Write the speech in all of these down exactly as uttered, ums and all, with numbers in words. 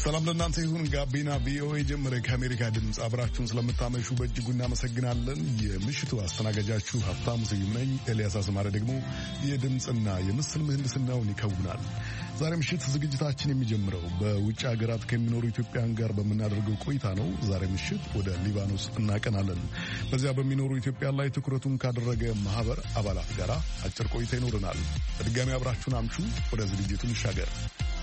ሰላም ለእናንተ ይሁን። ጋቢና ቪኦኤ ጀመረ። ከአሜሪካ ድምፅ አብራችሁን ስለምታመሹ በእጅጉ እናመሰግናለን። የምሽቱ አስተናጋጃችሁ ሀብታሙ ስዩም ነኝ። ኤልያስ አስማረ ደግሞ የድምፅና የምስል ምህንድስናውን ይከውናል። ዛሬ ምሽት ዝግጅታችን የሚጀምረው በውጭ ሀገራት ከሚኖሩ ኢትዮጵያውያን ጋር በምናደርገው ቆይታ ነው። ዛሬ ምሽት ወደ ሊባኖስ እናቀናለን። በዚያ በሚኖሩ ኢትዮጵያ ላይ ትኩረቱን ካደረገ ማህበር አባላት ጋር አጭር ቆይታ ይኖረናል። በድጋሚ አብራችሁን አምሹ። ወደ ዝግጅቱ እንሻገር።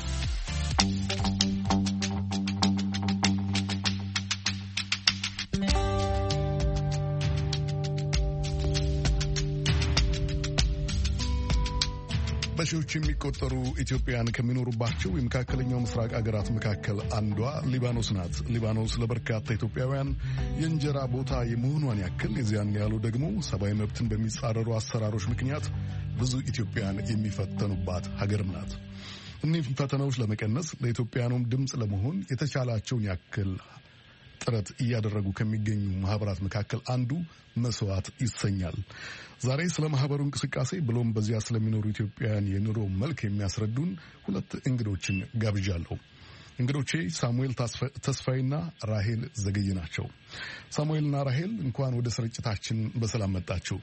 በሺዎች የሚቆጠሩ ኢትዮጵያውያን ከሚኖሩባቸው የመካከለኛው ምስራቅ ሀገራት መካከል አንዷ ሊባኖስ ናት። ሊባኖስ ለበርካታ ኢትዮጵያውያን የእንጀራ ቦታ የመሆኗን ያክል የዚያን ያሉ ደግሞ ሰብአዊ መብትን በሚጻረሩ አሰራሮች ምክንያት ብዙ ኢትዮጵያውያን የሚፈተኑባት ሀገርም ናት። እኒህ ፈተናዎች ለመቀነስ ለኢትዮጵያውያኑም ድምፅ ለመሆን የተቻላቸውን ያክል ጥረት እያደረጉ ከሚገኙ ማህበራት መካከል አንዱ መስዋዕት ይሰኛል። ዛሬ ስለ ማህበሩ እንቅስቃሴ ብሎም በዚያ ስለሚኖሩ ኢትዮጵያውያን የኑሮ መልክ የሚያስረዱን ሁለት እንግዶችን ጋብዣለሁ። እንግዶቼ ሳሙኤል ተስፋይና ራሄል ዘገየ ናቸው። ሳሙኤልና ራሄል እንኳን ወደ ስርጭታችን በሰላም መጣችሁ።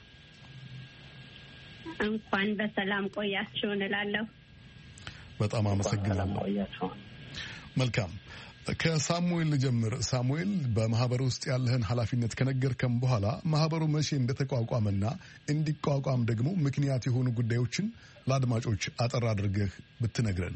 እንኳን በሰላም ቆያችሁ እንላለሁ። በጣም አመሰግናለሁ። መልካም። ከሳሙኤል ልጀምር። ሳሙኤል፣ በማህበር ውስጥ ያለህን ኃላፊነት ከነገርከም በኋላ ማህበሩ መቼ እንደተቋቋመና እንዲቋቋም ደግሞ ምክንያት የሆኑ ጉዳዮችን ለአድማጮች አጠር አድርገህ ብትነግረን።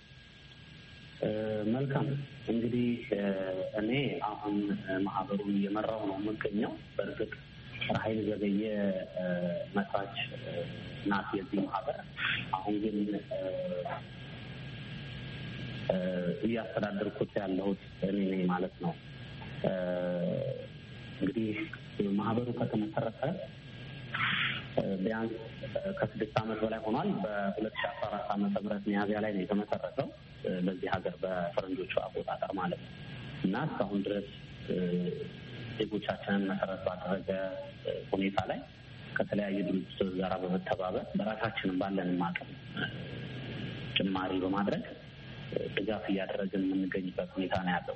መልካም። እንግዲህ እኔ አሁን ማህበሩን እየመራው ነው የምገኘው። በእርግጥ ራሄል ዘገየ መስራች ናት የዚህ ማህበር። አሁን ግን እያስተዳደርኩት ያለሁት እኔ ነኝ ማለት ነው። እንግዲህ ማህበሩ ከተመሰረተ ቢያንስ ከስድስት ዓመት በላይ ሆኗል። በሁለት ሺህ አስራ አራት ዓመተ ምህረት ሚያዝያ ላይ ነው የተመሰረተው በዚህ ሀገር በፈረንጆቹ አቆጣጠር ማለት ነው እና እስካሁን ድረስ ዜጎቻችንን መሰረት ባደረገ ሁኔታ ላይ ከተለያዩ ድርጅቶች ጋር በመተባበር በራሳችንም ባለንም አቅም ጭማሪ በማድረግ ድጋፍ እያደረግን የምንገኝበት ሁኔታ ነው ያለው።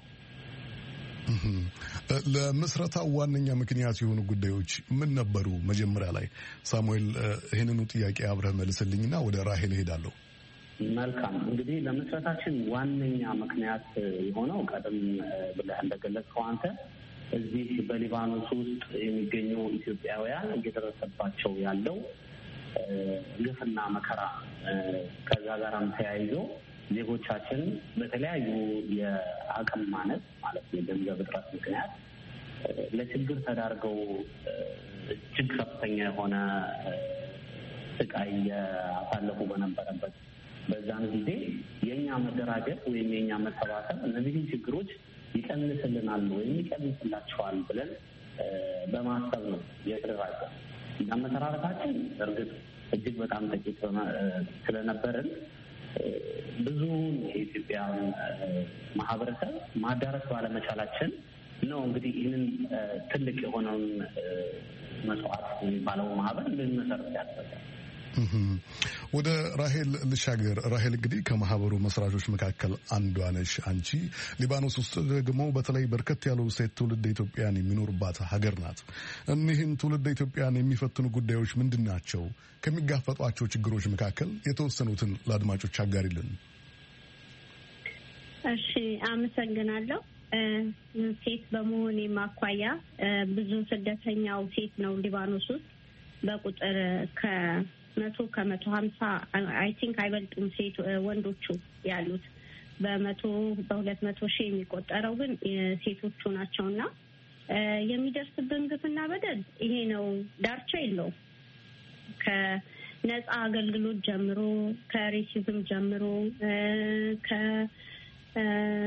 ለምስረታው ዋነኛ ምክንያት የሆኑ ጉዳዮች ምን ነበሩ? መጀመሪያ ላይ ሳሙኤል ይህንኑ ጥያቄ አብረህ መልስልኝና ወደ ራሄል እሄዳለሁ። መልካም። እንግዲህ ለምስረታችን ዋነኛ ምክንያት የሆነው ቀደም ብለህ እንደገለጽከው አንተ እዚህ በሊባኖስ ውስጥ የሚገኙ ኢትዮጵያውያን እየደረሰባቸው ያለው ግፍና መከራ ከዛ ጋራም ተያይዞ ዜጎቻችን በተለያዩ የአቅም ማነት ማለት የገንዘብ እጥረት ምክንያት ለችግር ተዳርገው እጅግ ከፍተኛ የሆነ ስቃይ ያሳለፉ በነበረበት በዛን ጊዜ የእኛ መደራጀት ወይም የእኛ መሰባሰብ እነዚህን ችግሮች ይቀንስልናል ወይም ይቀንስላቸዋል ብለን በማሰብ ነው የተደራጀ። እንዳመሰራረታችን እርግጥ እጅግ በጣም ጥቂት ስለነበርን ብዙውን የኢትዮጵያን ማህበረሰብ ማዳረስ ባለመቻላችን ነው እንግዲህ ይህንን ትልቅ የሆነውን መስዋዕት የሚባለው ማህበር እንድንመሰርት ያደረገ። ወደ ራሄል ልሻገር። ራሄል እንግዲህ ከማህበሩ መስራቾች መካከል አንዷ ነሽ አንቺ። ሊባኖስ ውስጥ ደግሞ በተለይ በርከት ያሉ ሴት ትውልድ ኢትዮጵያን የሚኖሩባት ሀገር ናት። እኒህን ትውልድ ኢትዮጵያን የሚፈትኑ ጉዳዮች ምንድን ናቸው? ከሚጋፈጧቸው ችግሮች መካከል የተወሰኑትን ለአድማጮች አጋሪልን። እሺ፣ አመሰግናለሁ። ሴት በመሆኔ ማኳያ ብዙ ስደተኛው ሴት ነው ሊባኖስ ውስጥ በቁጥር ከ መቶ ከመቶ ሀምሳ አይ ቲንክ አይበልጡም ሴት ወንዶቹ ያሉት በመቶ በሁለት መቶ ሺህ የሚቆጠረው ግን ሴቶቹ ናቸውና የሚደርስብን ግፍና በደል ይሄ ነው፣ ዳርቻ የለውም። ከነጻ አገልግሎት ጀምሮ ከሬሲዝም ጀምሮ ከ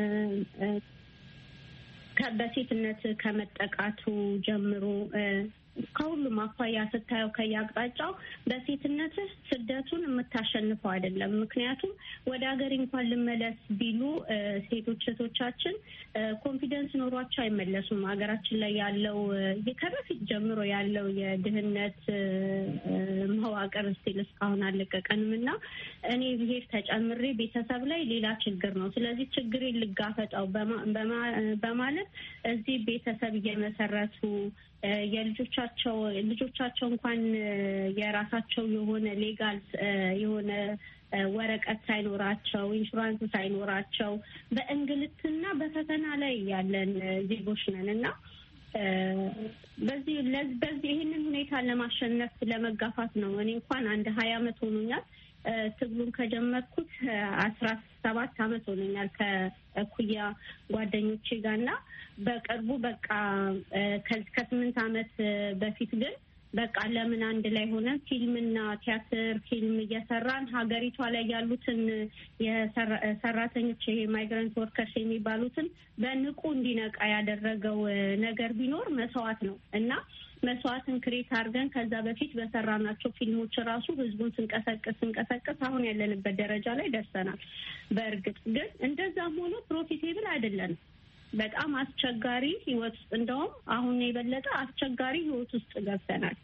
ከበሴትነት ከመጠቃቱ ጀምሮ ከሁሉም አኳያ ስታየው ከያቅጣጫው በሴትነትህ ስደቱን የምታሸንፈው አይደለም። ምክንያቱም ወደ ሀገር እንኳን ልመለስ ቢሉ ሴቶች እህቶቻችን ኮንፊደንስ ኖሯቸው አይመለሱም። ሀገራችን ላይ ያለው ከበፊት ጀምሮ ያለው የድህነት መዋቅር ስቲል እስካሁን አልለቀቀንም እና እኔ ብሄር ተጨምሬ ቤተሰብ ላይ ሌላ ችግር ነው፣ ስለዚህ ችግሬን ልጋፈጠው በማለት እዚህ ቤተሰብ እየመሰረቱ የልጆቻቸው ልጆቻቸው እንኳን የራሳቸው የሆነ ሌጋል የሆነ ወረቀት ሳይኖራቸው ኢንሹራንስ ሳይኖራቸው በእንግልትና በፈተና ላይ ያለን ዜጎች ነን እና በዚህ በዚህ ይሄንን ሁኔታ ለማሸነፍ ለመጋፋት ነው። እኔ እንኳን አንድ ሀያ አመት ሆኖኛል ትግሉን ከጀመርኩት አስራ ሰባት አመት ሆኖኛል ከኩያ ጓደኞቼ ጋርና በቅርቡ በቃ ከስምንት አመት በፊት ግን በቃ ለምን አንድ ላይ ሆነን ፊልምና ቲያትር ፊልም እየሰራን ሀገሪቷ ላይ ያሉትን የሰራተኞች ይሄ ማይግራንት ወርከርስ የሚባሉትን በንቁ እንዲነቃ ያደረገው ነገር ቢኖር መስዋዕት ነው እና መስዋዕትን ክሬት አድርገን ከዛ በፊት በሰራናቸው ፊልሞች ራሱ ህዝቡን ስንቀሰቅስ ስንቀሰቅስ አሁን ያለንበት ደረጃ ላይ ደርሰናል። በእርግጥ ግን እንደዛም ሆኖ ፕሮፊቴብል አይደለንም። በጣም አስቸጋሪ ህይወት ውስጥ እንደውም አሁን የበለጠ አስቸጋሪ ህይወት ውስጥ ገብተናል።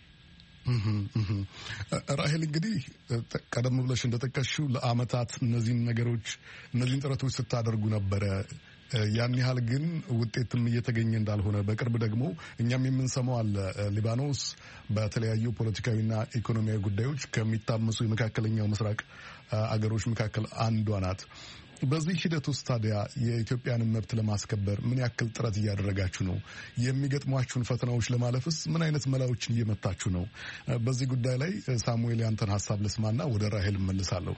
ራሄል እንግዲህ ቀደም ብለሽ እንደጠቀስሽው ለአመታት እነዚህን ነገሮች እነዚህን ጥረቶች ስታደርጉ ነበረ። ያን ያህል ግን ውጤትም እየተገኘ እንዳልሆነ በቅርብ ደግሞ እኛም የምንሰማው አለ። ሊባኖስ በተለያዩ ፖለቲካዊና ኢኮኖሚያዊ ጉዳዮች ከሚታመሱ የመካከለኛው ምስራቅ አገሮች መካከል አንዷ ናት። በዚህ ሂደት ውስጥ ታዲያ የኢትዮጵያንን መብት ለማስከበር ምን ያክል ጥረት እያደረጋችሁ ነው? የሚገጥሟችሁን ፈተናዎች ለማለፍስ ምን አይነት መላዎችን እየመታችሁ ነው? በዚህ ጉዳይ ላይ ሳሙኤል ያንተን ሀሳብ ልስማና ወደ ራሄል እመልሳለሁ።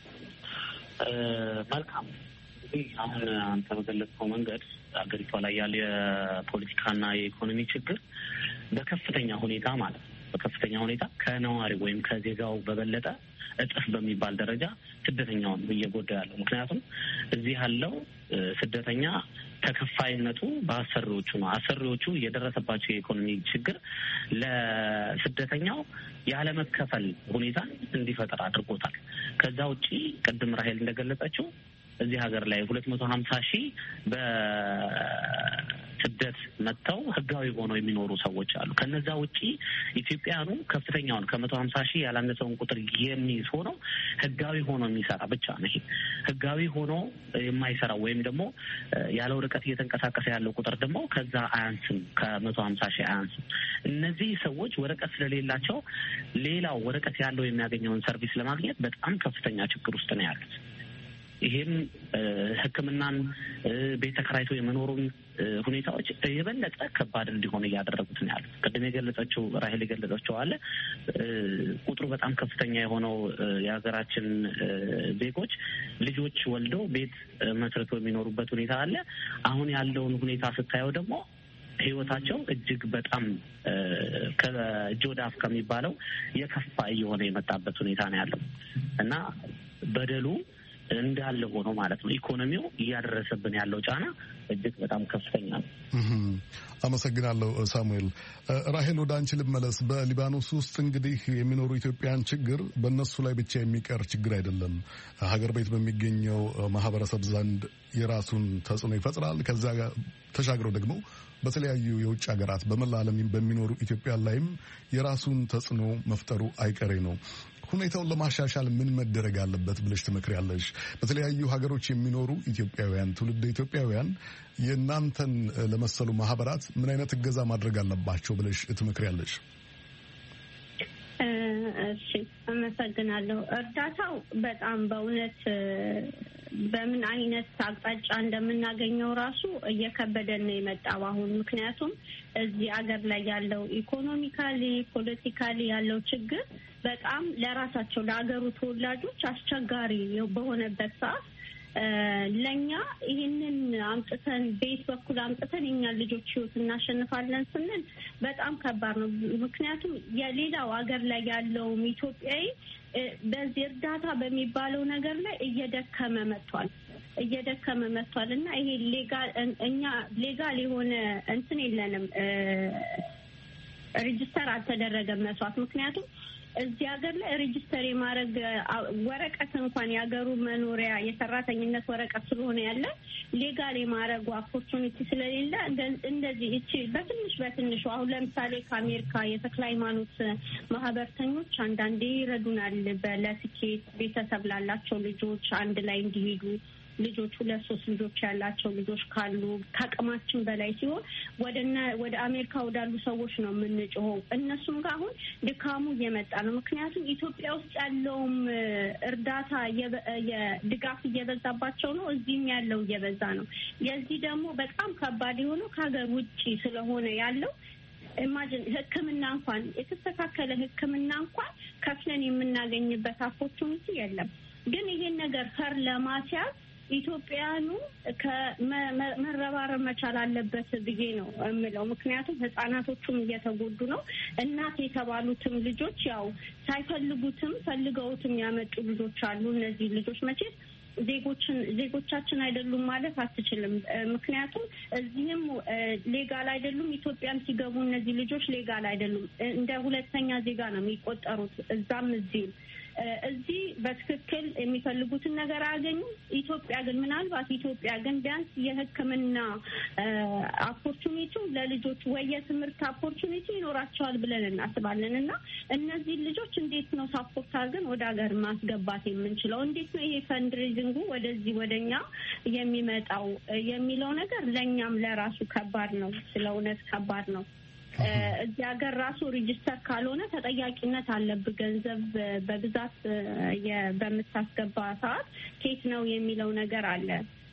መልካም። እንግዲህ አሁን አንተ በገለጽከው መንገድ አገሪቷ ላይ ያለ የፖለቲካና የኢኮኖሚ ችግር በከፍተኛ ሁኔታ ማለት ነው በከፍተኛ ሁኔታ ከነዋሪ ወይም ከዜጋው በበለጠ እጥፍ በሚባል ደረጃ ስደተኛውን እየጎዳ ያለው። ምክንያቱም እዚህ ያለው ስደተኛ ተከፋይነቱ በአሰሪዎቹ ነው። አሰሪዎቹ የደረሰባቸው የኢኮኖሚ ችግር ለስደተኛው ያለመከፈል ሁኔታን እንዲፈጠር አድርጎታል። ከዛ ውጪ ቅድም ራሄል እንደገለጸችው እዚህ ሀገር ላይ ሁለት መቶ ሀምሳ ሺህ በስደት መጥተው ህጋዊ ሆነው የሚኖሩ ሰዎች አሉ። ከነዛ ውጪ ኢትዮጵያኑ ከፍተኛውን ከመቶ ሀምሳ ሺህ ያላነሰውን ቁጥር የሚይዝ ሆነው ህጋዊ ሆኖ የሚሰራ ብቻ ነው። ይሄ ህጋዊ ሆኖ የማይሰራው ወይም ደግሞ ያለው ርቀት እየተንቀሳቀሰ ያለው ቁጥር ደግሞ ከዛ አያንስም፣ ከመቶ ሀምሳ ሺህ አያንስም። እነዚህ ሰዎች ወረቀት ስለሌላቸው ሌላው ወረቀት ያለው የሚያገኘውን ሰርቪስ ለማግኘት በጣም ከፍተኛ ችግር ውስጥ ነው ያሉት። ይሄም ሕክምናን ቤት ተከራይቶ የመኖሩን ሁኔታዎች የበለጠ ከባድ እንዲሆን እያደረጉት ነው ያሉት። ቅድም የገለጸችው ራሄል የገለጸችው አለ ቁጥሩ በጣም ከፍተኛ የሆነው የሀገራችን ዜጎች ልጆች ወልደው ቤት መስርቶ የሚኖሩበት ሁኔታ አለ። አሁን ያለውን ሁኔታ ስታየው ደግሞ ህይወታቸው እጅግ በጣም ከእጅ ወደ አፍ ከሚባለው የከፋ እየሆነ የመጣበት ሁኔታ ነው ያለው እና በደሉ እንዳለ ሆኖ ማለት ነው ኢኮኖሚው እያደረሰብን ያለው ጫና እጅግ በጣም ከፍተኛ ነው። አመሰግናለሁ ሳሙኤል። ራሄል ወደ አንቺ ልመለስ። በሊባኖስ ውስጥ እንግዲህ የሚኖሩ ኢትዮጵያን ችግር በእነሱ ላይ ብቻ የሚቀር ችግር አይደለም። ሀገር ቤት በሚገኘው ማህበረሰብ ዘንድ የራሱን ተጽዕኖ ይፈጥራል። ከዛ ጋር ተሻግረው ደግሞ በተለያዩ የውጭ ሀገራት በመላ ዓለም በሚኖሩ ኢትዮጵያን ላይም የራሱን ተጽዕኖ መፍጠሩ አይቀሬ ነው። ሁኔታውን ለማሻሻል ምን መደረግ አለበት ብለሽ ትመክሪያለሽ? በተለያዩ ሀገሮች የሚኖሩ ኢትዮጵያውያን ትውልደ ኢትዮጵያውያን የእናንተን ለመሰሉ ማህበራት ምን አይነት እገዛ ማድረግ አለባቸው ብለሽ ትመክሪያለሽ? እሺ፣ አመሰግናለሁ። እርዳታው በጣም በእውነት በምን አይነት አቅጣጫ እንደምናገኘው ራሱ እየከበደን ነው የመጣው አሁን። ምክንያቱም እዚህ አገር ላይ ያለው ኢኮኖሚካሊ ፖለቲካሊ ያለው ችግር በጣም ለራሳቸው ለአገሩ ተወላጆች አስቸጋሪ በሆነበት ሰዓት ለኛ ይህንን አምጥተን ቤት በኩል አምጥተን የኛ ልጆች ህይወት እናሸንፋለን ስንል በጣም ከባድ ነው። ምክንያቱም የሌላው አገር ላይ ያለው ኢትዮጵያዊ በዚህ እርዳታ በሚባለው ነገር ላይ እየደከመ መጥቷል እየደከመ መጥቷል እና ይሄ ሌጋል እኛ ሌጋል የሆነ እንትን የለንም ሬጂስተር አልተደረገም መስዋዕት። ምክንያቱም እዚህ ሀገር ላይ ሬጂስተር የማድረግ ወረቀት እንኳን የሀገሩ መኖሪያ የሰራተኝነት ወረቀት ስለሆነ ያለ ሌጋል የማድረግ ኦፖርቹኒቲ ስለሌለ እንደዚህ እቺ በትንሽ በትንሹ አሁን ለምሳሌ ከአሜሪካ የተክለ ሃይማኖት ማህበርተኞች አንዳንዴ ይረዱናል ለስኬት ቤተሰብ ላላቸው ልጆች አንድ ላይ እንዲሄዱ ልጆች ሁለት ሶስት ልጆች ያላቸው ልጆች ካሉ ከአቅማችን በላይ ሲሆን ወደና ወደ አሜሪካ ወዳሉ ሰዎች ነው የምንጮኸው። እነሱም ጋር አሁን ድካሙ እየመጣ ነው። ምክንያቱም ኢትዮጵያ ውስጥ ያለውም እርዳታ የድጋፍ እየበዛባቸው ነው፣ እዚህም ያለው እየበዛ ነው። የዚህ ደግሞ በጣም ከባድ የሆነው ከሀገር ውጪ ስለሆነ ያለው ኢማጂን ሕክምና እንኳን የተስተካከለ ሕክምና እንኳን ከፍለን የምናገኝበት ኦፖርቹኒቲ የለም። ግን ይሄን ነገር ፈር ለማስያዝ ኢትዮጵያኑ ከመረባረብ መቻል አለበት ብዬ ነው እምለው። ምክንያቱም ህጻናቶቹም እየተጎዱ ነው። እናት የተባሉትም ልጆች ያው ሳይፈልጉትም ፈልገውትም ያመጡ ልጆች አሉ። እነዚህ ልጆች መቼ ዜጎችን ዜጎቻችን አይደሉም ማለት አትችልም። ምክንያቱም እዚህም ሌጋል አይደሉም፣ ኢትዮጵያም ሲገቡ እነዚህ ልጆች ሌጋል አይደሉም። እንደ ሁለተኛ ዜጋ ነው የሚቆጠሩት እዛም እዚህም። እዚህ በትክክል የሚፈልጉትን ነገር አያገኙም። ኢትዮጵያ ግን ምናልባት ኢትዮጵያ ግን ቢያንስ የሕክምና ኦፖርቹኒቲው ለልጆች ወይ የትምህርት ኦፖርቹኒቲ ይኖራቸዋል ብለን እናስባለን። እና እነዚህ ልጆች እንዴት ነው ሳፖርት አድርገን ወደ ሀገር ማስገባት የምንችለው? እንዴት ነው ይሄ ፈንድሬዚንጉ ወደዚህ ወደኛ የሚመጣው የሚለው ነገር ለኛም ለራሱ ከባድ ነው። ስለ እውነት ከባድ ነው። እዚህ ሀገር ራሱ ሬጂስተር ካልሆነ ተጠያቂነት አለብህ። ገንዘብ በብዛት በምታስገባ ሰዓት ኬት ነው የሚለው ነገር አለ።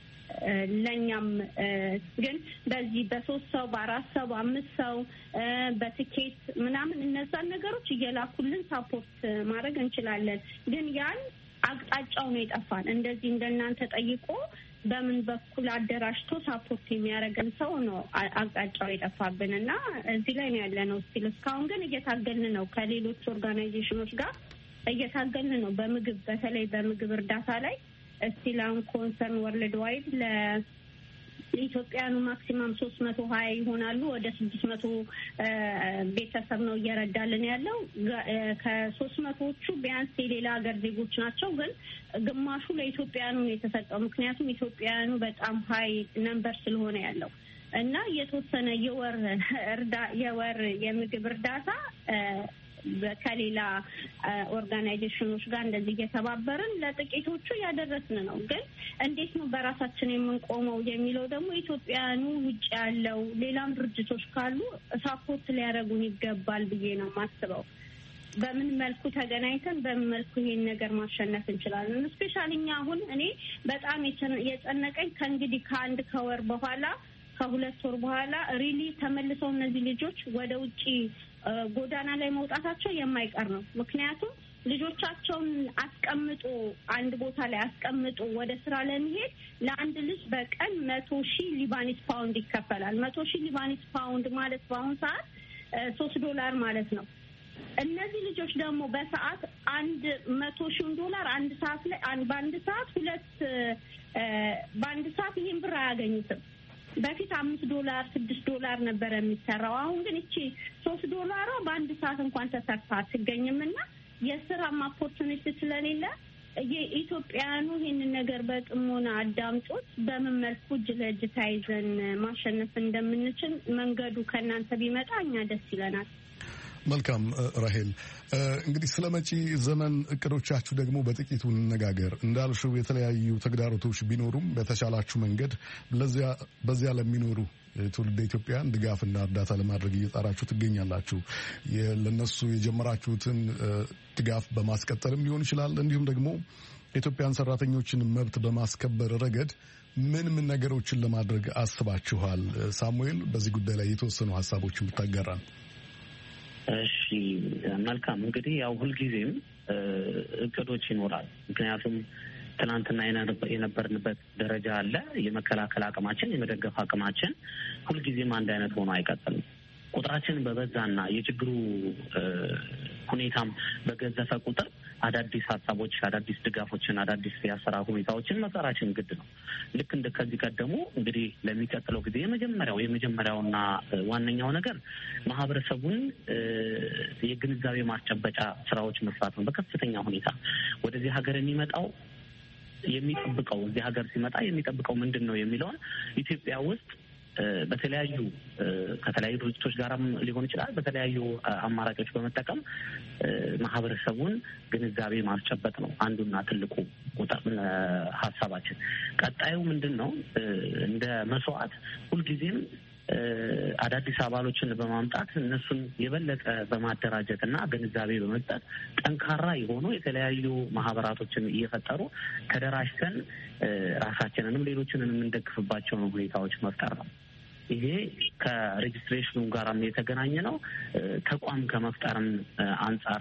ለኛም ግን በዚህ በሶስት ሰው በአራት ሰው በአምስት ሰው በትኬት ምናምን እነዛን ነገሮች እየላኩልን ሳፖርት ማድረግ እንችላለን። ግን ያን አቅጣጫው ነው የጠፋን። እንደዚህ እንደናንተ ጠይቆ በምን በኩል አደራጅቶ ሳፖርት የሚያደርገን ሰው ነው አቅጣጫው የጠፋብን እና እዚህ ላይ ነው ያለነው። እስቲል እስካሁን ግን እየታገልን ነው፣ ከሌሎች ኦርጋናይዜሽኖች ጋር እየታገልን ነው። በምግብ በተለይ በምግብ እርዳታ ላይ እስቲል አሁን ኮንሰርን ወርልድ ዋይድ ለኢትዮጵያኑ ማክሲማም ሶስት መቶ ሀያ ይሆናሉ ወደ ስድስት መቶ ቤተሰብ ነው እየረዳልን ያለው። ከሶስት መቶዎቹ ቢያንስ የሌላ ሀገር ዜጎች ናቸው፣ ግን ግማሹ ለኢትዮጵያኑ ነው የተሰጠው። ምክንያቱም ኢትዮጵያኑ በጣም ሀይ ነምበር ስለሆነ ያለው እና የተወሰነ የወር እርዳ የወር የምግብ እርዳታ ከሌላ ኦርጋናይዜሽኖች ጋር እንደዚህ እየተባበርን ለጥቂቶቹ ያደረስን ነው። ግን እንዴት ነው በራሳችን የምንቆመው የሚለው ደግሞ ኢትዮጵያኑ ውጭ ያለው ሌላም ድርጅቶች ካሉ ሳፖርት ሊያደርጉን ይገባል ብዬ ነው የማስበው። በምን መልኩ ተገናኝተን በምን መልኩ ይሄን ነገር ማሸነፍ እንችላለን? ስፔሻሊ እኛ አሁን እኔ በጣም የጨነቀኝ ከእንግዲህ ከአንድ ከወር በኋላ ከሁለት ወር በኋላ ሪሊ ተመልሰው እነዚህ ልጆች ወደ ውጪ ጎዳና ላይ መውጣታቸው የማይቀር ነው። ምክንያቱም ልጆቻቸውን አስቀምጦ አንድ ቦታ ላይ አስቀምጦ ወደ ስራ ለመሄድ ለአንድ ልጅ በቀን መቶ ሺህ ሊባኒስ ፓውንድ ይከፈላል። መቶ ሺህ ሊባኒስ ፓውንድ ማለት በአሁኑ ሰዓት ሶስት ዶላር ማለት ነው። እነዚህ ልጆች ደግሞ በሰዓት አንድ መቶ ሺህ ዶላር አንድ ሰዓት ላይ በአንድ ሰዓት ሁለት በአንድ ሰዓት ይህን ብር አያገኙትም። በፊት አምስት ዶላር ስድስት ዶላር ነበር የሚሰራው። አሁን ግን እቺ ሶስት ዶላሯ በአንድ ሰዓት እንኳን ተሰርታ አትገኝምና የስራ ኦፖርቹኒቲ ስለሌለ የኢትዮጵያኑ ይህንን ነገር በጥሞና አዳምጦት በምን መልኩ እጅ ለእጅ ታይዘን ማሸነፍ እንደምንችል መንገዱ ከእናንተ ቢመጣ እኛ ደስ ይለናል። መልካም ራሄል፣ እንግዲህ ስለ መጪ ዘመን እቅዶቻችሁ ደግሞ በጥቂቱ እንነጋገር። እንዳልሽው የተለያዩ ተግዳሮቶች ቢኖሩም በተቻላችሁ መንገድ በዚያ ለሚኖሩ ትውልደ ኢትዮጵያን ድጋፍና እርዳታ ለማድረግ እየጣራችሁ ትገኛላችሁ። ለነሱ የጀመራችሁትን ድጋፍ በማስቀጠልም ሊሆን ይችላል። እንዲሁም ደግሞ የኢትዮጵያን ሰራተኞችን መብት በማስከበር ረገድ ምን ምን ነገሮችን ለማድረግ አስባችኋል? ሳሙኤል፣ በዚህ ጉዳይ ላይ የተወሰኑ ሀሳቦችን ብታጋራን። እሺ፣ መልካም። እንግዲህ ያው ሁልጊዜም እቅዶች ይኖራል። ምክንያቱም ትናንትና የነበርንበት ደረጃ አለ። የመከላከል አቅማችን፣ የመደገፍ አቅማችን ሁልጊዜም አንድ አይነት ሆኖ አይቀጥልም። ቁጥራችን በበዛና የችግሩ ሁኔታም በገዘፈ ቁጥር አዳዲስ ሀሳቦች፣ አዳዲስ ድጋፎችን፣ አዳዲስ የአሰራር ሁኔታዎችን መሰራችን ግድ ነው። ልክ እንደ ከዚህ ቀደሙ እንግዲህ ለሚቀጥለው ጊዜ የመጀመሪያው የመጀመሪያውና ዋነኛው ነገር ማህበረሰቡን የግንዛቤ ማስጨበጫ ስራዎች መስራት ነው። በከፍተኛ ሁኔታ ወደዚህ ሀገር የሚመጣው የሚጠብቀው እዚህ ሀገር ሲመጣ የሚጠብቀው ምንድን ነው የሚለውን ኢትዮጵያ ውስጥ በተለያዩ ከተለያዩ ድርጅቶች ጋርም ሊሆን ይችላል በተለያዩ አማራጮች በመጠቀም ማህበረሰቡን ግንዛቤ ማስጨበጥ ነው አንዱና ትልቁ ሀሳባችን። ቀጣዩ ምንድን ነው? እንደ መስዋዕት ሁልጊዜም አዳዲስ አባሎችን በማምጣት እነሱን የበለጠ በማደራጀት እና ግንዛቤ በመስጠት ጠንካራ የሆኑ የተለያዩ ማህበራቶችን እየፈጠሩ ተደራጅተን ራሳችንንም ሌሎችንን የምንደግፍባቸውን ሁኔታዎች መፍጠር ነው። ይሄ ከሬጅስትሬሽኑ ጋርም የተገናኘ ነው። ተቋም ከመፍጠርም አንጻር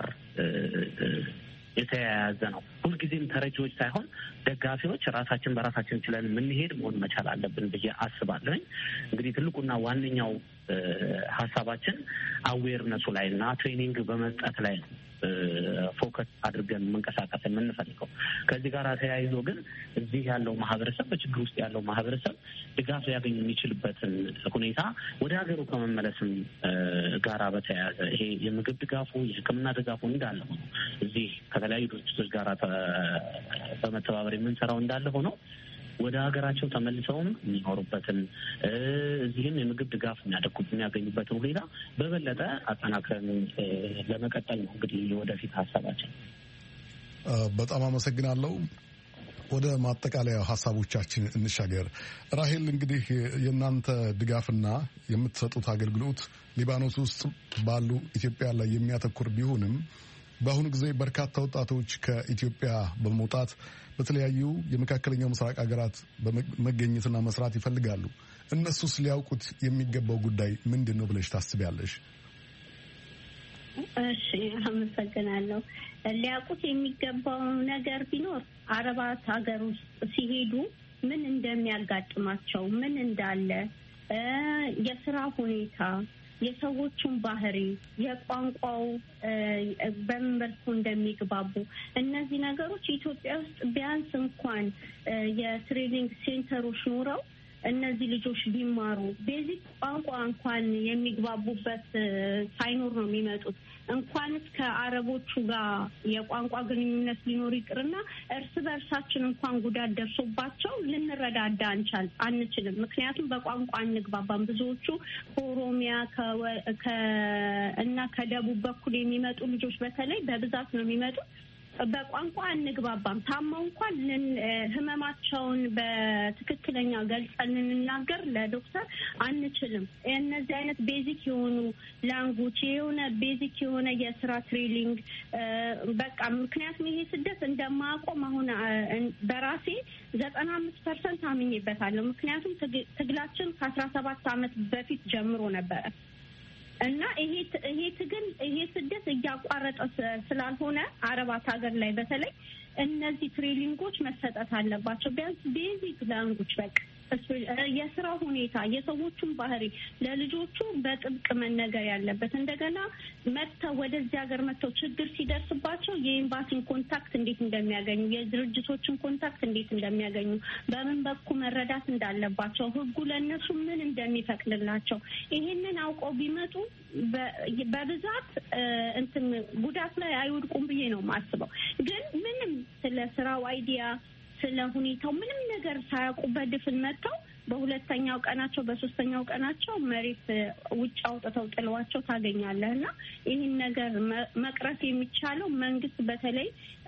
የተያያዘ ነው። ሁልጊዜም ተረጂዎች ሳይሆን ደጋፊዎች፣ ራሳችን በራሳችን ችለን የምንሄድ መሆን መቻል አለብን ብዬ አስባለሁኝ። እንግዲህ ትልቁና ዋነኛው ሀሳባችን አዌርነሱ ላይ እና ትሬኒንግ በመስጠት ላይ ነው ፎከስ አድርገን መንቀሳቀስ የምንፈልገው። ከዚህ ጋር ተያይዞ ግን እዚህ ያለው ማህበረሰብ በችግር ውስጥ ያለው ማህበረሰብ ድጋፍ ሊያገኝ የሚችልበትን ሁኔታ ወደ ሀገሩ ከመመለስም ጋራ በተያያዘ ይሄ የምግብ ድጋፉ የሕክምና ድጋፉ እንዳለ ሆኖ እዚህ ከተለያዩ ድርጅቶች ጋር በመተባበር የምንሰራው እንዳለ ሆኖ ወደ ሀገራቸው ተመልሰውም የሚኖሩበትን እዚህም የምግብ ድጋፍ የሚያገኙበትን ሁኔታ በበለጠ አጠናክረን ለመቀጠል ነው እንግዲህ ወደፊት ሀሳባችን። በጣም አመሰግናለሁ። ወደ ማጠቃለያ ሀሳቦቻችን እንሻገር። ራሄል፣ እንግዲህ የእናንተ ድጋፍና የምትሰጡት አገልግሎት ሊባኖስ ውስጥ ባሉ ኢትዮጵያ ላይ የሚያተኩር ቢሆንም በአሁኑ ጊዜ በርካታ ወጣቶች ከኢትዮጵያ በመውጣት በተለያዩ የመካከለኛው ምስራቅ ሀገራት መገኘትና መስራት ይፈልጋሉ። እነሱስ ሊያውቁት የሚገባው ጉዳይ ምንድን ነው ብለሽ ታስቢያለሽ? እሺ፣ አመሰግናለሁ። ሊያውቁት የሚገባው ነገር ቢኖር አረባት ሀገር ውስጥ ሲሄዱ ምን እንደሚያጋጥማቸው፣ ምን እንዳለ፣ የስራ ሁኔታ፣ የሰዎቹን ባህሪ፣ የቋንቋው በምን መልኩ እንደሚግባቡ እነዚህ ነገሮች ኢትዮጵያ ውስጥ ቢያንስ እንኳን የትሬኒንግ ሴንተሮች ኖረው እነዚህ ልጆች ቢማሩ ቤዚክ ቋንቋ እንኳን የሚግባቡበት ሳይኖር ነው የሚመጡት። እንኳንስ ከአረቦቹ ጋር የቋንቋ ግንኙነት ሊኖር ይቅርና እርስ በእርሳችን እንኳን ጉዳት ደርሶባቸው ልንረዳዳ አንቻል አንችልም። ምክንያቱም በቋንቋ አንግባባም። ብዙዎቹ ከኦሮሚያ እና ከደቡብ በኩል የሚመጡ ልጆች በተለይ በብዛት ነው የሚመጡት። በቋንቋ አንግባባም። ታማው እንኳን ህመማቸውን በትክክለኛ ገልጸን ልንናገር ለዶክተር አንችልም። እነዚህ አይነት ቤዚክ የሆኑ ላንጉጅ የሆነ ቤዚክ የሆነ የስራ ትሬኒንግ በቃ ምክንያቱም ይሄ ስደት እንደማቆም አሁን በራሴ ዘጠና አምስት ፐርሰንት አምኜበታለሁ። ምክንያቱም ትግላችን ከአስራ ሰባት አመት በፊት ጀምሮ ነበረ እና ይሄ ይሄ ትግል ይሄ ስደት እያቋረጠ ስላልሆነ አረባት ሀገር ላይ በተለይ እነዚህ ትሬኒንጎች መሰጠት አለባቸው። ቢያንስ ቤዚክ ላንጉጅ በቃ የስራ ሁኔታ፣ የሰዎቹን ባህሪ ለልጆቹ በጥብቅ መነገር ያለበት። እንደገና መጥተው ወደዚህ ሀገር መጥተው ችግር ሲደርስባቸው የኤምባሲን ኮንታክት እንዴት እንደሚያገኙ፣ የድርጅቶችን ኮንታክት እንዴት እንደሚያገኙ፣ በምን በኩል መረዳት እንዳለባቸው፣ ህጉ ለእነሱ ምን እንደሚፈቅድላቸው ይሄንን አውቀው ቢመጡ በብዛት እንትን ጉዳት ላይ አይወድቁም ብዬ ነው የማስበው። ግን ምንም ስለ ስራው አይዲያ ስለ ሁኔታው ምንም ነገር ሳያውቁ በድፍን መጥተው በሁለተኛው ቀናቸው በሶስተኛው ቀናቸው መሬት ውጭ አውጥተው ጥለዋቸው ታገኛለህ። እና ይህን ነገር መቅረፍ የሚቻለው መንግስት በተለይ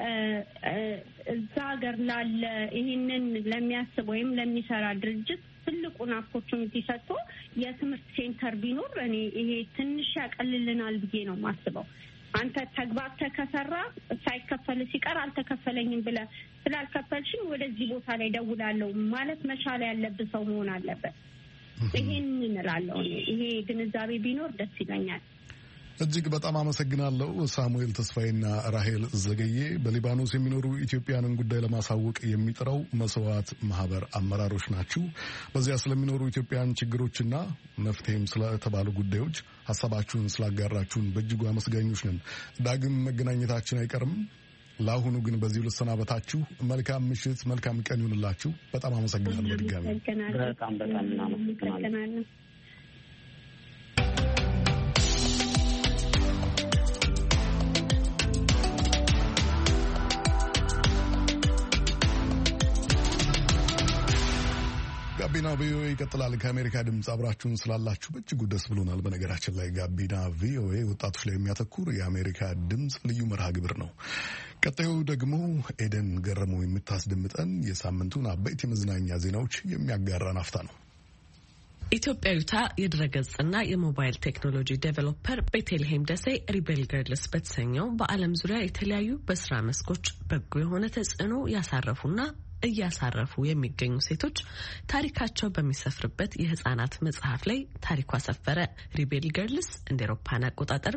እዛ ሀገር ላለ ይህንን ለሚያስብ ወይም ለሚሰራ ድርጅት ትልቁን ኦፖርቹኒቲ ሰጥቶ የትምህርት ሴንተር ቢኖር እኔ ይሄ ትንሽ ያቀልልናል ብዬ ነው የማስበው። አንተ ተግባብተህ ከሰራ ሳይከፈል ሲቀር አልተከፈለኝም ብለህ ስላልከፈልሽኝ ወደዚህ ቦታ ላይ ደውላለሁ ማለት መቻል ያለብህ ሰው መሆን አለበት። ይሄን እንላለሁ። ይሄ ግንዛቤ ቢኖር ደስ ይለኛል። እጅግ በጣም አመሰግናለሁ። ሳሙኤል ተስፋዬና ራሄል ዘገዬ በሊባኖስ የሚኖሩ ኢትዮጵያንን ጉዳይ ለማሳወቅ የሚጥረው መስዋዕት ማህበር አመራሮች ናችሁ። በዚያ ስለሚኖሩ ኢትዮጵያን ችግሮችና መፍትሄም ስለተባሉ ጉዳዮች ሀሳባችሁን ስላጋራችሁን በእጅጉ አመስጋኞች ነን። ዳግም መገናኘታችን አይቀርም። ለአሁኑ ግን በዚሁ ልሰናበታችሁ። መልካም ምሽት፣ መልካም ቀን ይሁንላችሁ። በጣም አመሰግናለሁ በድጋሚ። በጣም በጣም እናመሰግናለን። ጋቢና ቪኦኤ ይቀጥላል። ከአሜሪካ ድምፅ አብራችሁን ስላላችሁ በእጅጉ ደስ ብሎናል። በነገራችን ላይ ጋቢና ቪኦኤ ወጣቶች ላይ የሚያተኩር የአሜሪካ ድምፅ ልዩ መርሃ ግብር ነው። ቀጣዩ ደግሞ ኤደን ገረመው የምታስደምጠን የሳምንቱን አበይት የመዝናኛ ዜናዎች የሚያጋራን አፍታ ነው። ኢትዮጵያዊቷ የድረገጽና የሞባይል ቴክኖሎጂ ዴቨሎፐር ቤተልሔም ደሴ ሪቤል ገርልስ በተሰኘው በዓለም ዙሪያ የተለያዩ በስራ መስኮች በጎ የሆነ ተጽዕኖ ያሳረፉና እያሳረፉ የሚገኙ ሴቶች ታሪካቸው በሚሰፍርበት የህፃናት መጽሐፍ ላይ ታሪኳ ሰፈረ። ሪቤል ገርልስ እንደ አውሮፓውያን አቆጣጠር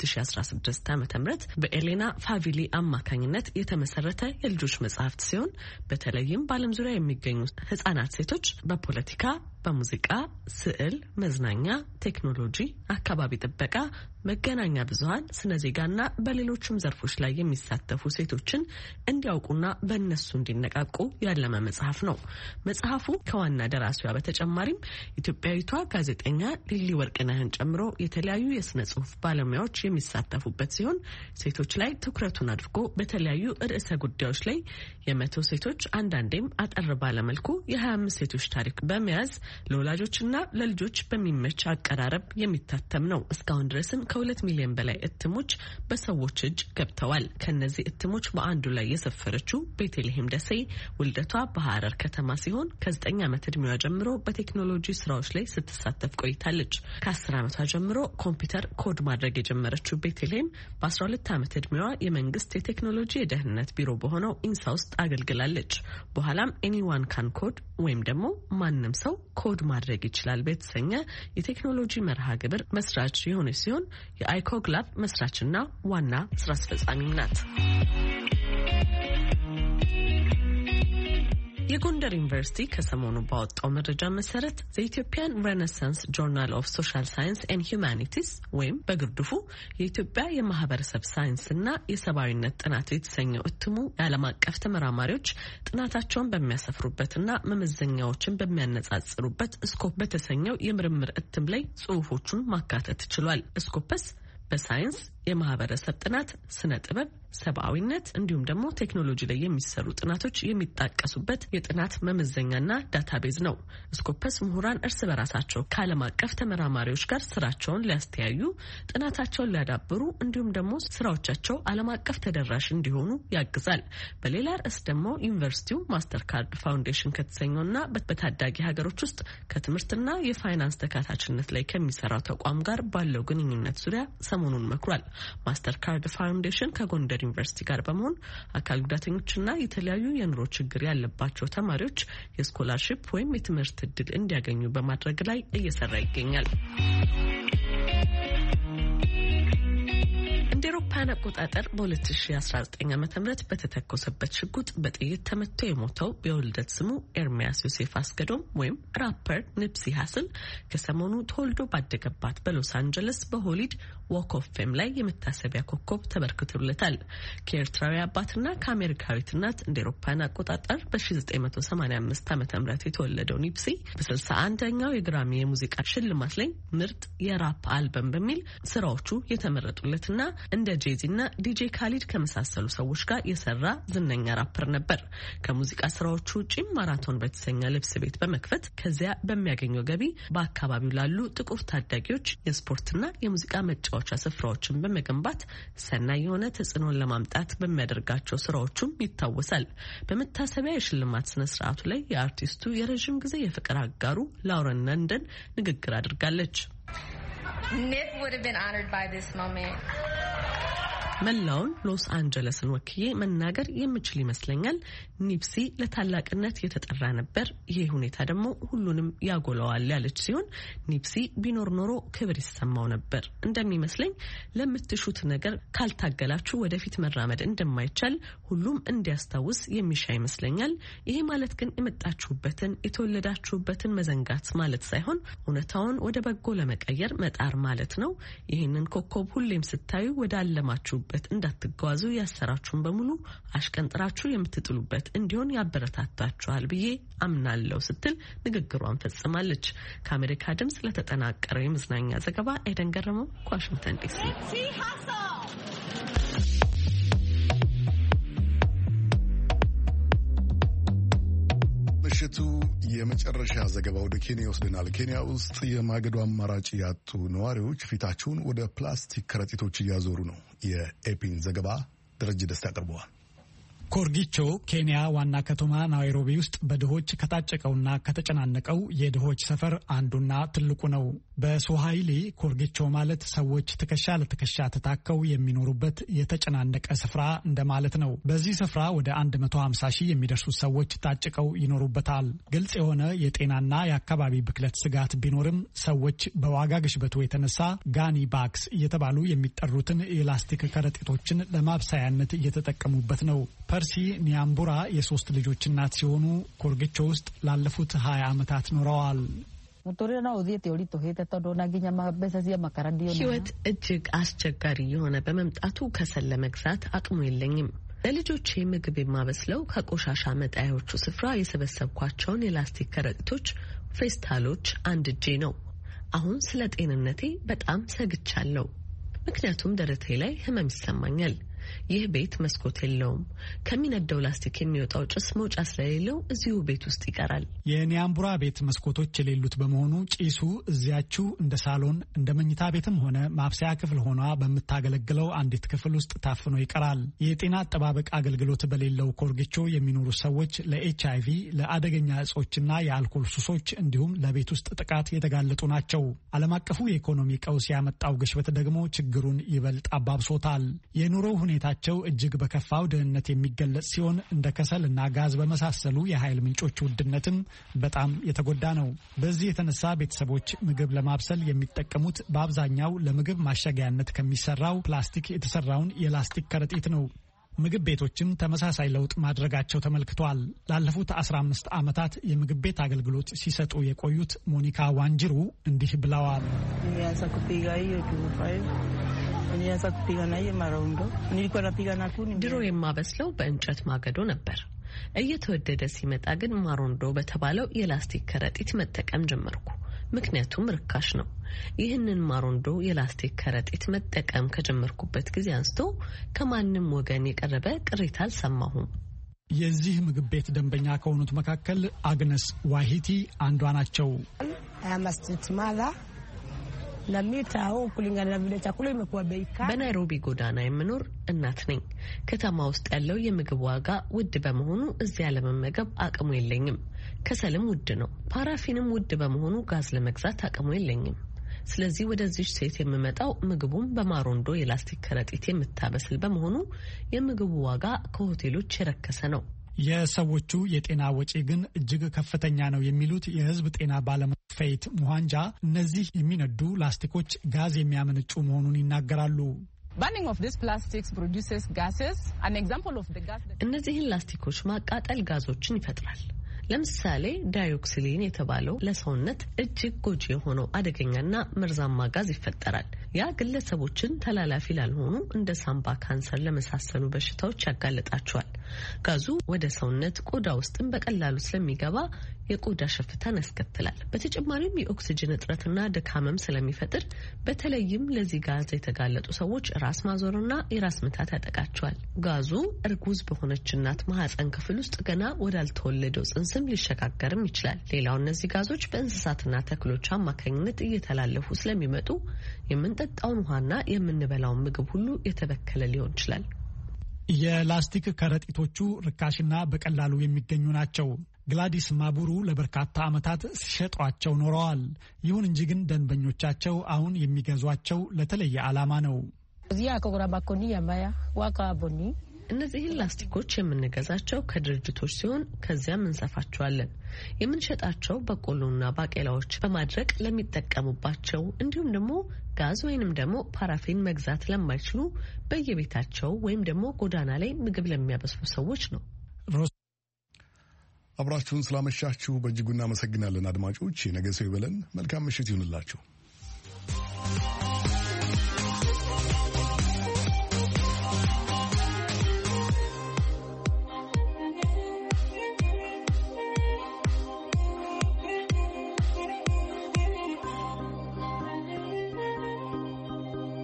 በ2016 ዓ.ም በኤሌና ፋቪሊ አማካኝነት የተመሰረተ የልጆች መጽሐፍት ሲሆን በተለይም በዓለም ዙሪያ የሚገኙ ህፃናት ሴቶች በፖለቲካ፣ በሙዚቃ፣ ስዕል፣ መዝናኛ፣ ቴክኖሎጂ፣ አካባቢ ጥበቃ፣ መገናኛ ብዙሃን፣ ስነ ዜጋና በሌሎችም ዘርፎች ላይ የሚሳተፉ ሴቶችን እንዲያውቁና በእነሱ እንዲነቃቁ ያለመ መጽሐፍ ነው። መጽሐፉ ከዋና ደራሲዋ በተጨማሪም ኢትዮጵያዊቷ ጋዜጠኛ ሊሊ ወርቅነህን ጨምሮ የተለያዩ የስነ ጽሁፍ ባለሙያዎች የሚሳተፉበት ሲሆን ሴቶች ላይ ትኩረቱን አድርጎ በተለያዩ ርዕሰ ጉዳዮች ላይ የመቶ ሴቶች አንዳንዴም አጠር ባለመልኩ የሀያ አምስት ሴቶች ታሪክ በመያዝ ለወላጆችና ለልጆች በሚመች አቀራረብ የሚታተም ነው። እስካሁን ድረስም ከሁለት ሚሊዮን በላይ እትሞች በሰዎች እጅ ገብተዋል። ከነዚህ እትሞች በአንዱ ላይ የሰፈረችው ቤተልሔም ደሴ ውልደቷ በሐረር ከተማ ሲሆን ከዘጠኝ ዓመት እድሜዋ ጀምሮ በቴክኖሎጂ ስራዎች ላይ ስትሳተፍ ቆይታለች። ከአስር ዓመቷ ጀምሮ ኮምፒውተር ኮድ ማድረግ የጀመረችው ቤተልሔም በአስራ ሁለት ዓመት እድሜዋ የመንግስት የቴክኖሎጂ የደህንነት ቢሮ በሆነው ኢንሳ ውስጥ አገልግላለች። በኋላም ኤኒዋን ካን ኮድ ወይም ደግሞ ማንም ሰው ኮድ ማድረግ ይችላል በተሰኘ የቴክኖሎጂ መርሃ ግብር መስራች የሆነች ሲሆን የአይኮግ ላብ መስራችና ዋና ስራ አስፈጻሚም ናት። የጎንደር ዩኒቨርሲቲ ከሰሞኑ ባወጣው መረጃ መሰረት ዘኢትዮጵያን ሬኔሳንስ ጆርናል ኦፍ ሶሻል ሳይንስ ኤንድ ሂውማኒቲስ ወይም በግርድፉ የኢትዮጵያ የማህበረሰብ ሳይንስና የሰብአዊነት ጥናት የተሰኘው እትሙ የዓለም አቀፍ ተመራማሪዎች ጥናታቸውን በሚያሰፍሩበትና መመዘኛዎችን በሚያነጻጽሩበት ስኮፕ በተሰኘው የምርምር እትም ላይ ጽሁፎቹን ማካተት ችሏል። ስኮፕስ በሳይንስ፣ የማህበረሰብ ጥናት፣ ስነ ጥበብ፣ ሰብአዊነት እንዲሁም ደግሞ ቴክኖሎጂ ላይ የሚሰሩ ጥናቶች የሚጣቀሱበት የጥናት መመዘኛና ዳታቤዝ ነው። ስኮፐስ ምሁራን እርስ በራሳቸው ከዓለም አቀፍ ተመራማሪዎች ጋር ስራቸውን ሊያስተያዩ፣ ጥናታቸውን ሊያዳብሩ እንዲሁም ደግሞ ስራዎቻቸው ዓለም አቀፍ ተደራሽ እንዲሆኑ ያግዛል። በሌላ ርዕስ ደግሞ ዩኒቨርሲቲው ማስተር ካርድ ፋውንዴሽን ከተሰኘውና በታዳጊ ሀገሮች ውስጥ ከትምህርትና የፋይናንስ ተካታችነት ላይ ከሚሰራው ተቋም ጋር ባለው ግንኙነት ዙሪያ ሰሞኑን መክሯል። ማስተር ካርድ ፋውንዴሽን ከጎንደር ዩኒቨርሲቲ ጋር በመሆን አካል ጉዳተኞችና የተለያዩ የኑሮ ችግር ያለባቸው ተማሪዎች የስኮላርሺፕ ወይም የትምህርት እድል እንዲያገኙ በማድረግ ላይ እየሰራ ይገኛል። እንደ አውሮፓውያን አቆጣጠር በ2019 ዓ.ም በተተኮሰበት ሽጉጥ በጥይት ተመቶ የሞተው የውልደት ስሙ ኤርሚያስ ዮሴፍ አስገዶም ወይም ራፐር ኒፕሲ ሃስል ከሰሞኑ ተወልዶ ባደገባት በሎስ አንጀለስ በሆሊድ ዎክ ኦፍ ፌም ላይ የመታሰቢያ ኮከብ ተበርክቶለታል። ከኤርትራዊ አባትና ከአሜሪካዊት እናት እንደ አውሮፓውያን አቆጣጠር በ1985 ዓ.ም የተወለደው ኒፕሲ በስልሳ አንደኛው የግራሚ የሙዚቃ ሽልማት ላይ ምርጥ የራፕ አልበም በሚል ስራዎቹ የተመረጡለትና እንደ ጄዚና ዲጄ ካሊድ ከመሳሰሉ ሰዎች ጋር የሰራ ዝነኛ ራፐር ነበር። ከሙዚቃ ስራዎቹ ውጪም ማራቶን በተሰኘ ልብስ ቤት በመክፈት ከዚያ በሚያገኘው ገቢ በአካባቢው ላሉ ጥቁር ታዳጊዎች የስፖርትና የሙዚቃ መጫወቻ ስፍራዎችን በመገንባት ሰናይ የሆነ ተጽዕኖን ለማምጣት በሚያደርጋቸው ስራዎቹም ይታወሳል። በመታሰቢያ የሽልማት ስነ ስርዓቱ ላይ የአርቲስቱ የረዥም ጊዜ የፍቅር አጋሩ ላውረን ለንደን ንግግር አድርጋለች። Nip would have been honored by this moment. መላውን ሎስ አንጀለስን ወክዬ መናገር የምችል ይመስለኛል። ኒፕሲ ለታላቅነት የተጠራ ነበር። ይሄ ሁኔታ ደግሞ ሁሉንም ያጎላዋል ያለች ሲሆን ኒፕሲ ቢኖር ኖሮ ክብር ይሰማው ነበር። እንደሚመስለኝ ለምትሹት ነገር ካልታገላችሁ ወደፊት መራመድ እንደማይቻል ሁሉም እንዲያስታውስ የሚሻ ይመስለኛል። ይሄ ማለት ግን የመጣችሁበትን የተወለዳችሁበትን መዘንጋት ማለት ሳይሆን እውነታውን ወደ በጎ ለመቀየር መጣር ማለት ነው። ይህንን ኮከብ ሁሌም ስታዩ ወደ አለማችሁ ሳትገቡበት እንዳትጓዙ ያሰራችሁን በሙሉ አሽቀንጥራችሁ የምትጥሉበት እንዲሆን ያበረታታችኋል ብዬ አምናለሁ ስትል ንግግሯን ፈጽማለች። ከአሜሪካ ድምጽ ለተጠናቀረው የመዝናኛ ዘገባ ኤደን ገረመው ከዋሽንግተን ዲሲ። ምሽቱ የመጨረሻ ዘገባ ወደ ኬንያ ወስደናል። ኬንያ ውስጥ የማገዶ አማራጭ ያጡ ነዋሪዎች ፊታቸውን ወደ ፕላስቲክ ከረጢቶች እያዞሩ ነው። የኤፒን ዘገባ ደረጀ ደስታ አቅርበዋል። ኮርጊቾ ኬንያ ዋና ከተማ ናይሮቢ ውስጥ በድሆች ከታጨቀውና ከተጨናነቀው የድሆች ሰፈር አንዱና ትልቁ ነው። በስዋሂሊ ኮርጊቾ ማለት ሰዎች ትከሻ ለትከሻ ተታከው የሚኖሩበት የተጨናነቀ ስፍራ እንደማለት ነው። በዚህ ስፍራ ወደ መቶ ሃምሳ ሺህ የሚደርሱ ሰዎች ታጭቀው ይኖሩበታል። ግልጽ የሆነ የጤናና የአካባቢ ብክለት ስጋት ቢኖርም ሰዎች በዋጋ ግሽበቱ የተነሳ ጋኒ ባክስ እየተባሉ የሚጠሩትን የላስቲክ ከረጢቶችን ለማብሰያነት እየተጠቀሙበት ነው። ፐርሲ ኒያምቡራ የሶስት ልጆች እናት ሲሆኑ ኮርጊቾ ውስጥ ላለፉት ሀያ ዓመታት ኖረዋል። ህይወት እጅግ አስቸጋሪ የሆነ በመምጣቱ ከሰል ለመግዛት አቅሙ የለኝም። ለልጆቼ ምግብ የማበስለው ከቆሻሻ መጣያዎቹ ስፍራ የሰበሰብኳቸውን የላስቲክ ከረጢቶች፣ ፌስታሎች አንድ እጄ ነው። አሁን ስለ ጤንነቴ በጣም ሰግቻለሁ፣ ምክንያቱም ደረቴ ላይ ህመም ይሰማኛል። ይህ ቤት መስኮት የለውም። ከሚነደው ላስቲክ የሚወጣው ጭስ መውጫ ስለሌለው እዚሁ ቤት ውስጥ ይቀራል። የኒያምቡራ ቤት መስኮቶች የሌሉት በመሆኑ ጭሱ እዚያችው እንደ ሳሎን እንደ መኝታ ቤትም ሆነ ማብሰያ ክፍል ሆኗ በምታገለግለው አንዲት ክፍል ውስጥ ታፍኖ ይቀራል። የጤና አጠባበቅ አገልግሎት በሌለው ኮርጊቾ የሚኖሩ ሰዎች ለኤች አይ ቪ፣ ለአደገኛ እጾችና የአልኮል ሱሶች እንዲሁም ለቤት ውስጥ ጥቃት የተጋለጡ ናቸው። ዓለም አቀፉ የኢኮኖሚ ቀውስ ያመጣው ግሽበት ደግሞ ችግሩን ይበልጥ አባብሶታል። የኑሮ ሁኔታቸው እጅግ በከፋው ድህነት የሚገለጽ ሲሆን እንደ ከሰልና ጋዝ በመሳሰሉ የኃይል ምንጮች ውድነትም በጣም የተጎዳ ነው። በዚህ የተነሳ ቤተሰቦች ምግብ ለማብሰል የሚጠቀሙት በአብዛኛው ለምግብ ማሸጊያነት ከሚሰራው ፕላስቲክ የተሰራውን የላስቲክ ከረጢት ነው። ምግብ ቤቶችም ተመሳሳይ ለውጥ ማድረጋቸው ተመልክቷል። ላለፉት አስራ አምስት ዓመታት የምግብ ቤት አገልግሎት ሲሰጡ የቆዩት ሞኒካ ዋንጅሩ እንዲህ ብለዋል። ድሮ የማበስለው በእንጨት ማገዶ ነበር። እየተወደደ ሲመጣ ግን ማሮንዶ በተባለው የላስቲክ ከረጢት መጠቀም ጀመርኩ፣ ምክንያቱም ርካሽ ነው። ይህንን ማሮንዶ የላስቲክ ከረጢት መጠቀም ከጀመርኩበት ጊዜ አንስቶ ከማንም ወገን የቀረበ ቅሬታ አልሰማሁም። የዚህ ምግብ ቤት ደንበኛ ከሆኑት መካከል አግነስ ዋሂቲ አንዷ ናቸው። በናይሮቢ ጎዳና የምኖር እናት ነኝ። ከተማ ውስጥ ያለው የምግብ ዋጋ ውድ በመሆኑ እዚያ ለመመገብ አቅሙ የለኝም። ከሰልም ውድ ነው። ፓራፊንም ውድ በመሆኑ ጋዝ ለመግዛት አቅሙ የለኝም። ስለዚህ ወደዚህ ሴት የምመጣው ምግቡም በማሮንዶ የላስቲክ ከረጢት የምታበስል በመሆኑ የምግቡ ዋጋ ከሆቴሎች የረከሰ ነው። የሰዎቹ የጤና ወጪ ግን እጅግ ከፍተኛ ነው የሚሉት የሕዝብ ጤና ባለሙያ ፌት ሙሃንጃ እነዚህ የሚነዱ ላስቲኮች ጋዝ የሚያመነጩ መሆኑን ይናገራሉ። እነዚህን ላስቲኮች ማቃጠል ጋዞችን ይፈጥራል። ለምሳሌ ዳይኦክሲሊን የተባለው ለሰውነት እጅግ ጎጂ የሆነው አደገኛና መርዛማ ጋዝ ይፈጠራል። ያ ግለሰቦችን ተላላፊ ላልሆኑ እንደ ሳምባ ካንሰር ለመሳሰሉ በሽታዎች ያጋለጣቸዋል። ጋዙ ወደ ሰውነት ቆዳ ውስጥም በቀላሉ ስለሚገባ የቆዳ ሽፍታን ያስከትላል። በተጨማሪም የኦክሲጅን እጥረትና ድካምም ስለሚፈጥር በተለይም ለዚህ ጋዝ የተጋለጡ ሰዎች ራስ ማዞርና የራስ ምታት ያጠቃቸዋል። ጋዙ እርጉዝ በሆነች እናት ማህፀን ክፍል ውስጥ ገና ወዳልተወለደው ጽንስም ሊሸጋገርም ይችላል። ሌላው እነዚህ ጋዞች በእንስሳትና ተክሎች አማካኝነት እየተላለፉ ስለሚመጡ የምንጠጣውን ውሃና የምንበላውን ምግብ ሁሉ የተበከለ ሊሆን ይችላል። የላስቲክ ከረጢቶቹ ርካሽና በቀላሉ የሚገኙ ናቸው። ግላዲስ ማቡሩ ለበርካታ ዓመታት ሲሸጧቸው ኖረዋል። ይሁን እንጂ ግን ደንበኞቻቸው አሁን የሚገዟቸው ለተለየ ዓላማ ነው። እነዚህን ላስቲኮች የምንገዛቸው ከድርጅቶች ሲሆን ከዚያም እንሰፋቸዋለን። የምንሸጣቸው በቆሎና ባቄላዎች በማድረቅ ለሚጠቀሙባቸው እንዲሁም ደግሞ ጋዝ ወይንም ደግሞ ፓራፊን መግዛት ለማይችሉ በየቤታቸው ወይም ደግሞ ጎዳና ላይ ምግብ ለሚያበስሉ ሰዎች ነው። አብራችሁን ስላመሻችሁ በእጅጉ እናመሰግናለን። አድማጮች፣ የነገ ሰው ይበለን። መልካም ምሽት ይሁንላችሁ።